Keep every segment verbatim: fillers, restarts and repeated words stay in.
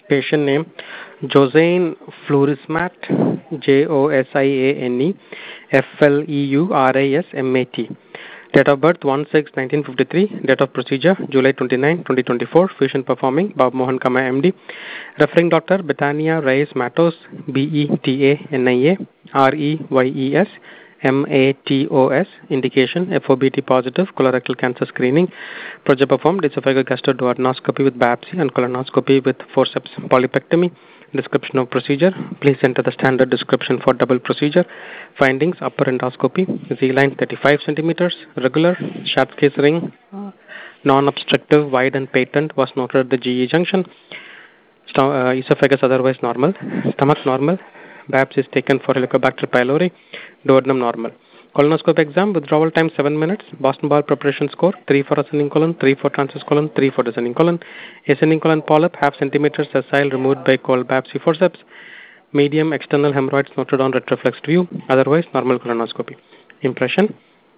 Patient name Josiane Fleurismat, J O S I A N E F L E U R I S M A T. Date of birth one six nineteen fifty-three. Date of procedure July twenty-ninth, twenty twenty-four. Fusion performing Bob Mohan Kama M D. Referring doctor Betania Reyes Matos, B E T A N I A R E Y E S M A T O S. Indication F O B T positive colorectal cancer screening. Project performed esophageal gastroduodenoscopy with biopsy and colonoscopy with forceps polypectomy. Description of procedure. Please enter the standard description for double procedure. Findings: upper endoscopy, Z-line thirty-five centimeters, regular, Schatzki's ring, non-obstructive, wide and patent was noted at the G E junction. Sto- uh, esophagus otherwise normal. Stomach normal. Biopsy is taken for Helicobacter pylori. Duodenum normal. Colonoscope exam, withdrawal time seven minutes. Boston bowel preparation score three for ascending colon, three for transverse colon, three for descending colon. Ascending colon polyp half centimeter sessile removed by cold biopsy forceps. Medium external hemorrhoids noted on retroflexed view. Otherwise normal colonoscopy. Impression: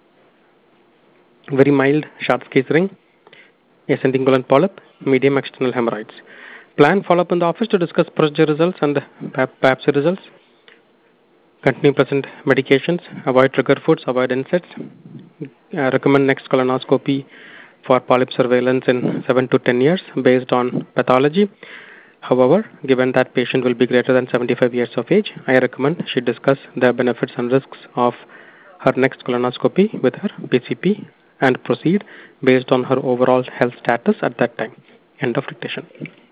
very mild Schatzki's ring. Ascending colon polyp. Medium external hemorrhoids. Plan follow up in the office to discuss procedure results and biopsy results. Continue present medications. Avoid trigger foods. Avoid N SAIDs. Uh, recommend next colonoscopy for polyp surveillance in seven to ten years based on pathology. However, given that patient will be greater than seventy-five years of age, I recommend she discuss the benefits and risks of her next colonoscopy with her P C P and proceed based on her overall health status at that time. End of dictation.